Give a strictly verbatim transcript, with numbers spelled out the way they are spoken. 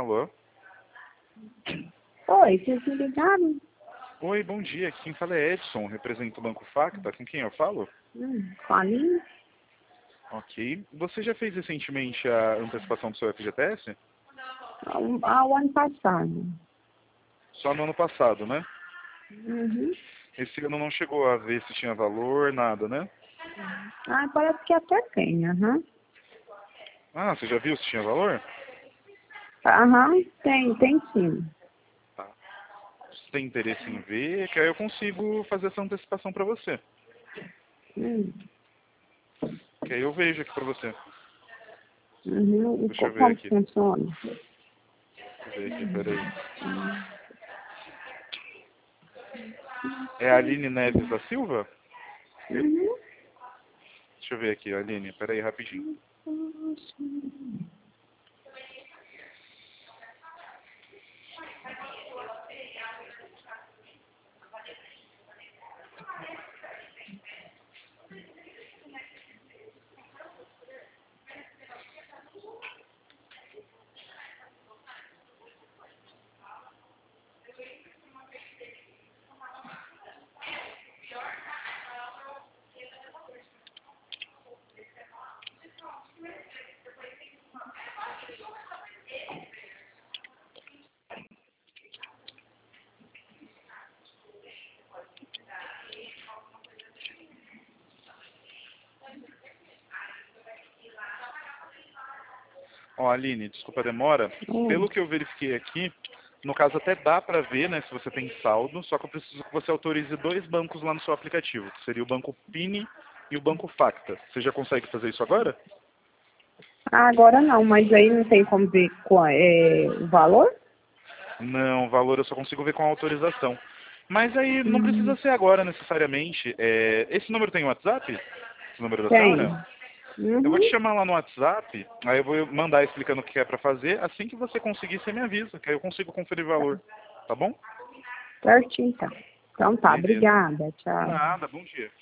Alô? Oi, vocês me ligaram? Oi, bom dia. Quem fala é Edson, represento o Banco Facta. Com quem eu falo? Hum, com a Aline? Ok. Você já fez recentemente a antecipação do seu F G T S? Ao, ao ano passado. Só no ano passado, né? Uhum. Esse ano não chegou a ver se tinha valor, nada, né? Ah, parece que até tem, aham. Ah, você já viu se tinha valor? Aham, tem, tem sim. Tá. Você tem interesse em ver, que aí eu consigo fazer essa antecipação pra você. Hum. Que aí eu vejo aqui pra você. Uhum. E Deixa co- eu ver como aqui. funciona? Deixa eu ver aqui, peraí. É a Aline Neves da Silva? Uhum. Deixa eu ver aqui, Aline, peraí, rapidinho. Ó, Aline, desculpa a demora. Hum. Pelo que eu verifiquei aqui, no caso até dá pra ver, né, se você tem saldo, só que eu preciso que você autorize dois bancos lá no seu aplicativo, que seria o Banco Pini e o Banco Facta. Você já consegue fazer isso agora? Ah, agora não, mas aí não tem como ver qual é, o valor? Não, o valor eu só consigo ver com a autorização. Mas aí não Hum. precisa ser agora necessariamente. É, esse número tem WhatsApp? Esse número da Tem. senhora? Eu vou te Uhum. chamar lá no WhatsApp, aí eu vou mandar explicando o que é pra fazer. Assim que você conseguir, você me avisa, que aí eu consigo conferir o valor. Tá bom? Certinho, então. Então tá, Beleza. obrigada, tchau. Nada, bom dia.